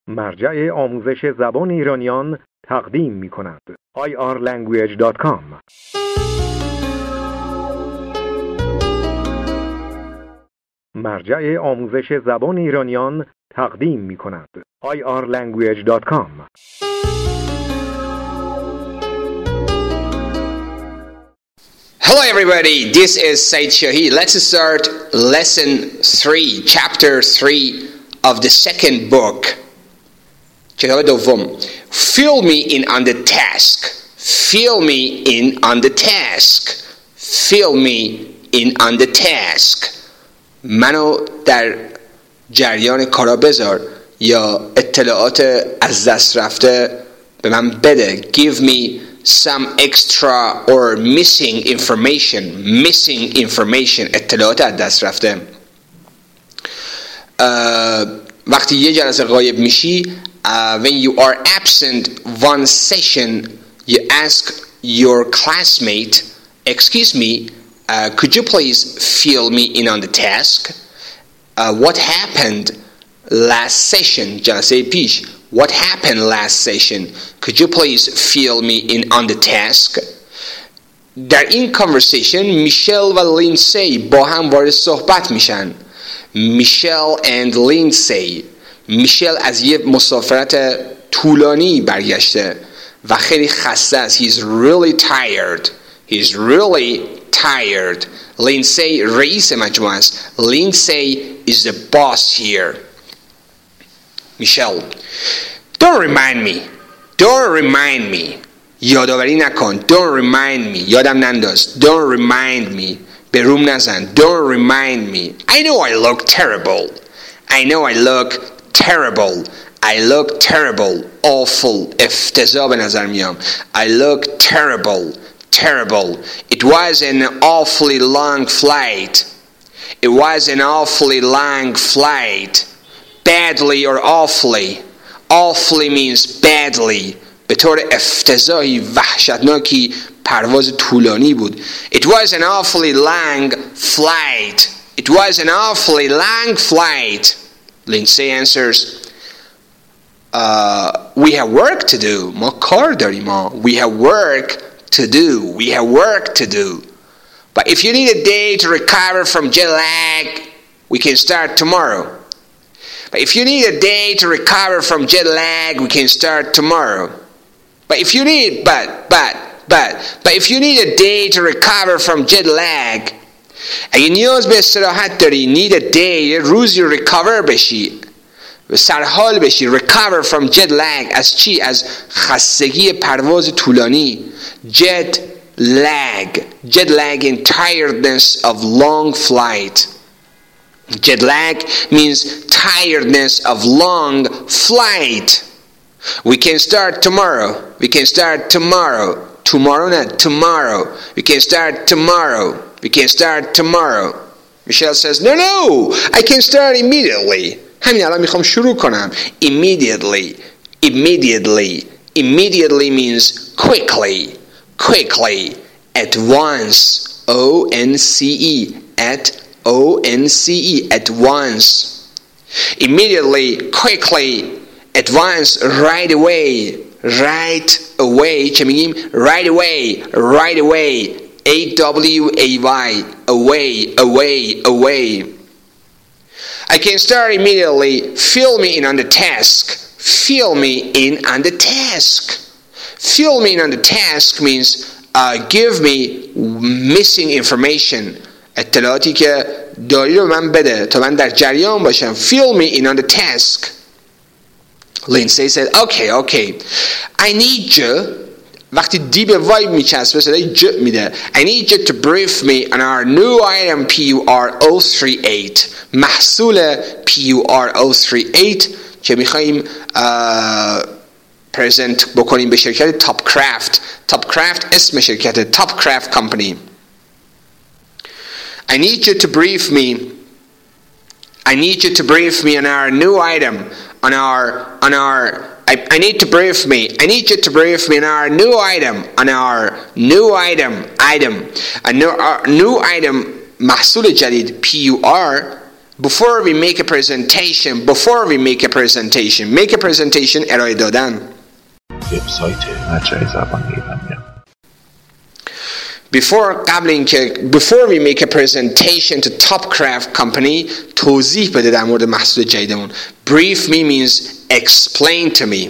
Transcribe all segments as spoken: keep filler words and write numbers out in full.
مرجع آموزش زبان ایرانیان تقدیم می کند. آی آر لنگویج دات کام. مرجع آموزش زبان ایرانیان تقدیم می کند. آی آر لنگویج دات کام. Hello everybody, this is Said Shahi. Let's start lesson three, chapter three of the second book. کتاب دوم. Fill me in on the task. Fill me in on the task. Fill me in on the task. منو در جریان کارا بذار یا اطلاعات از دست رفته به من بده. Give me some extra or missing information. Missing information. اطلاعات از دست رفته. uh, وقتی یه جلسه غایب میشی uh, when you are absent one session you ask your classmate, excuse me, uh, could you please fill me in on the task? Uh, what happened last session? جلسه پیش. What happened last session? Could you please fill me in on the task? در این conversation میشل و لینسی با هم وارد صحبت میشن. میشل and لینسی. میشل از یه مسافرت طولانی برگشته و خیلی خسته است. He's really tired. He's really tired. لینسی رئیس مجموعه است. لینسی is the boss here. Michelle, don't remind me. Don't remind me. یادآوری نکن. Don't remind me. یادم ننداز. Don't remind me. به روم نزن. Don't remind me. I know I look terrible. I know I look terrible. I look terrible. Awful. افتضاح به نظر میام. I look terrible. Terrible. It was an awfully long flight. It was an awfully long flight. Badly or awfully. Awfully means badly. به طور افتضاحی وحشتناکی پرواز طولانی بود. It was an awfully long flight. It was an awfully long flight. Lindsay answers, uh, we have work to do. ما کار داریم ما. We have work to do. We have work to do. But if you need a day to recover from jet lag, we can start tomorrow. But if you need a day to recover from jet lag, we can start tomorrow. But if you need, but, but, but, but if you need a day to recover from jet lag, اگه نیاز به استراحت داری, need a day, یه روزی recover بشی, سرحال بشی, recover from jet lag, از چی؟ از خستگی پرواز طولانی. jet lag, jet lag and tiredness of long flight. Jet lag means tiredness of long flight. We can start tomorrow. We can start tomorrow. Tomorrow not tomorrow. We can start tomorrow. We can start tomorrow. Michelle says, no, no, I can start immediately. همین الان میخوام شروع کنم. Immediately. Immediately. Immediately means quickly. Quickly. At once. O N C E. At O N C E. At once. Immediately. Quickly. At once. Right away. Right away. چه میگیم؟ Right away. Right away. A W A Y. Away. Away. Away. I can start immediately. Fill me in on the task. Fill me in on the task. Fill me in on the task means uh, give me missing information. اطلاعاتی که داری رو من بده تا من در جریان باشم. Fill me in on the task. Lindsay said, okay, okay. I need you. وقتی دی به وای میچسبه صدای ج میده. I need you to brief me on our new item P U R zero three eight. محصول P U R zero three eight که میخواییم پرزنت بکنیم به شرکت تاپ کرافت. تاپ کرافت اسم شرکت تاپ کرافت کمپانی. I need you to brief me. I need you to brief me on our new item. On our, on our, I, I need to brief me. I need you to brief me on our new item. On our new item. Item. A new, our new item. محصول جدید P U R Before we make a presentation, before we make a presentation, make a presentation ارائه دادن. وبسایت مجرای زبان ایرانیا. Before قبل اینکه before we make a presentation to Topcraft company توضیح بده در مورد محصول جدیدمون. Brief me means explain to me.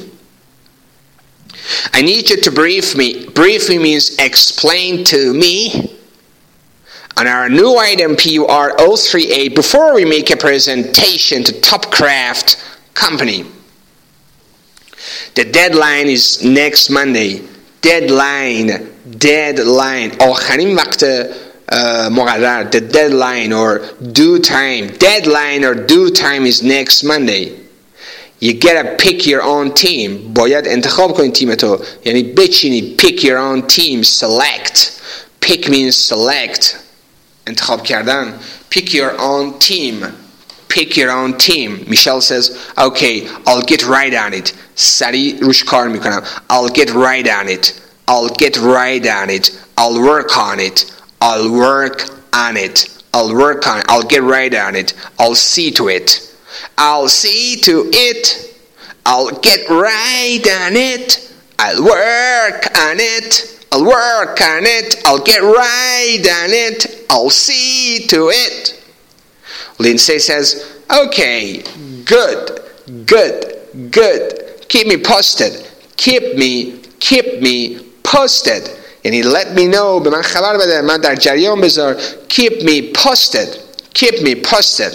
I need you to brief me. Brief me means explain to me. On our new item P U R zero three eight, before we make a presentation to Topcraft company, the deadline is next Monday. Deadline, deadline. آخرین وقت مقرر. The deadline or due time. Deadline or due time is next Monday. You gotta pick your own team. باید انتخاب کنی تیم تو. یعنی بچینی. Pick your own team. Select. Pick means select. انتخاب کردن. Pick your own team. Pick your own team. Michelle says, okay, I'll get right on it. سریع روش کار میکنم. I'll get right on it. I'll get right on it. I'll work on it. I'll work on it. I'll work on it. I'll get right on it. I'll see to it. I'll see to it. I'll get right on it. I'll work on it. I'll work on it. I'll get right on it. I'll see to it. Lindsay says, okay, good, good, good. Keep me posted. Keep me, keep me posted. یعنی let me know. به من خبر بده. من در جریان بذار. Keep me posted. Keep me posted.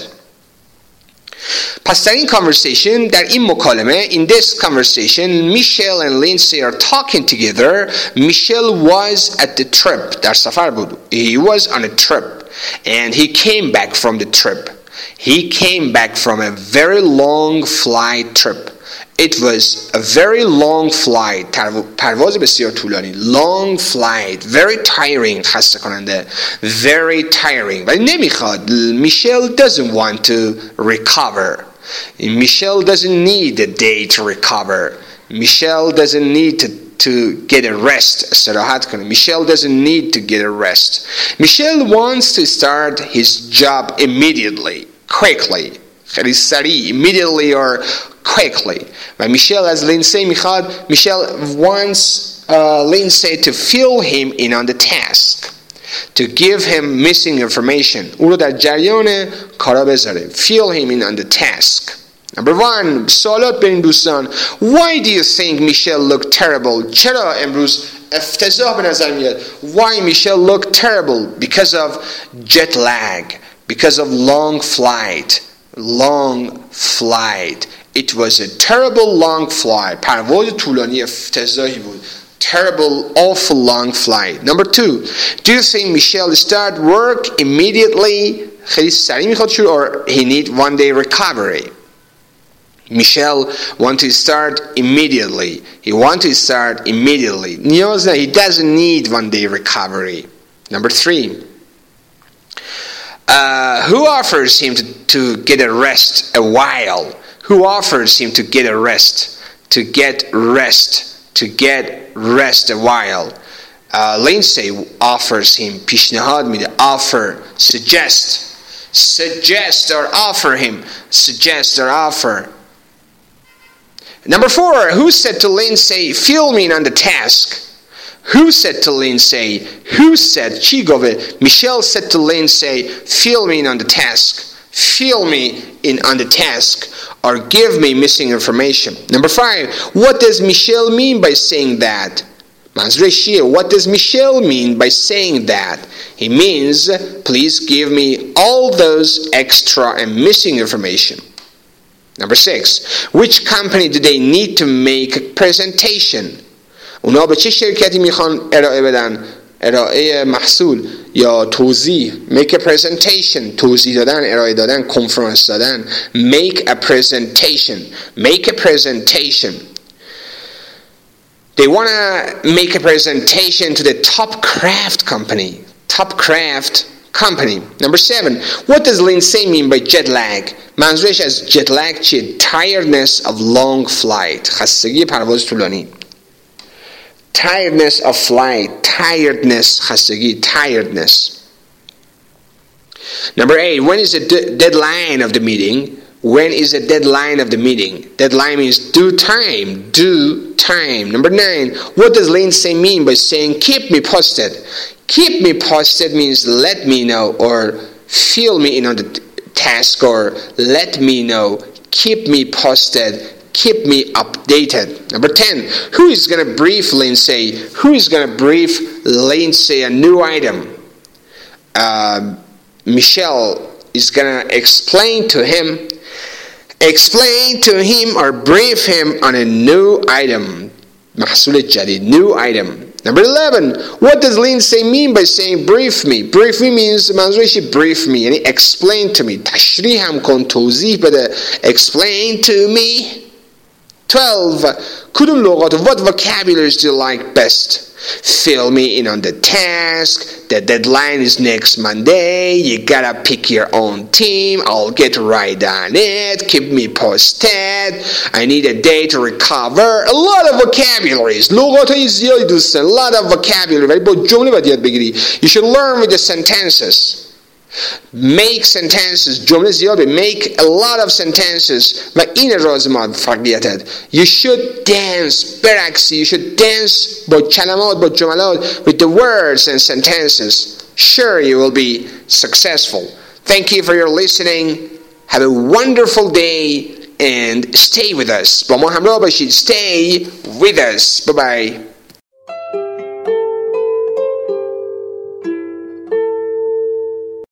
پس در این conversation, در این مکالمه, in this conversation, Michelle and Lindsay are talking together. Michelle was at the trip. در سفر بود. He was on a trip. And he came back from the trip. He came back from a very long flight trip. It was a very long flight. پرواز بسیار طولانی. Long flight. Very tiring. خسته کننده. Very tiring. ولی نمیخواد. Michelle doesn't want to recover. Michelle doesn't need a day to recover. Michelle doesn't need to to get a rest. استراحت کنه. Michelle doesn't need to get a rest. Michelle wants to start his job immediately. Quickly. خیلی سریع. Immediately or quickly. و میشل از لینسی میخواد. میشل wants uh, Lindsay to fill him in on the task. To give him missing information. او رو در جریان کارا بذاره. Fill him in on the task. Number one. سوالات برین دوستان. Why do you think Michelle looked terrible? چرا امروز افتضاح به نظر میاد؟ Why Michelle looked terrible? Because of jet lag. Because of long flight. Long flight. It was a terrible long flight. پرواز طولانی افتضاحی بود. Terrible, awful long flight. Number two. Do you think Michelle start work immediately? خیلی سریع میخواد شروع or he need one day recovery? Michelle want to start immediately. He want to start immediately. نیاز نه. He doesn't need one day recovery. Number three. Uh, who offers him to, to get a rest a while? Who offers him to get a rest? To get rest. To get rest a while. Uh, Lindsay offers him. پیشنهاد میده. Offer. Suggest. Suggest or offer him. Suggest or offer. Number four. Who said to Lindsay, fill me in on the task? Who said to Lindsay? Who said? چی گفته? Michelle said to Lindsay, fill me in on the task. Fill me in on the task. Or give me missing information. Number five. What does Michelle mean by saying that? منظورش چیه? What does Michelle mean by saying that? He means, please give me all those extra and missing information. Number six. Which company do they need to make a presentation? اونا به چه شرکتی میخوان ارائه بدن؟ ارائه محصول یا توضیح. Make a presentation. توضیح دادن، ارائه دادن، کنفرانس دادن. Make a presentation. Make a presentation. They want to make a presentation to the Topcraft company. Topcraft company. Number seven. What does Lindsay mean by jet lag? منظورش از jet lag چیه؟ Tiredness of long flight. خستگی پرواز طولانی. Tiredness of flight. Tiredness. خستگی. Tiredness. Number eight, when is the de- deadline of the meeting? When is the deadline of the meeting? Deadline means due time. Due time. Number nine, what does Lindsay mean by saying keep me posted? Keep me posted means let me know or fill me in on the task or let me know. Keep me posted. Keep me updated. Number ten, who is going to brief Lindsay? Who is going to brief Lindsay a new item? Uh, Michelle is going to explain to him explain to him or brief him on a new item. محصول جديد, new item. Number eleven, what does Lindsay mean by saying brief me? Brief me means منظورش brief me یعنی explain to me. تشریح هم کن, توضیح بده. Explain to me. twelve, کدوم لغات, what vocabularies do you like best? Fill me in on the task. The deadline is next Monday. You gotta pick your own team. I'll get right on it. Keep me posted. I need a day to recover. A lot of vocabularies. لغاتای زیادی دوستان. A lot of vocabulary. ولی با جمله باید یاد بگیری. You should learn with the sentences. Make sentences. جمله زیاده. Make a lot of sentences. و این راز موفقیتت. You should dance. برعکسی. You should dance با کلمات, با جملات, with the words and sentences. Sure, you will be successful. Thank you for your listening. Have a wonderful day and stay with us. با ما همراه باشید. Stay with us. Bye bye.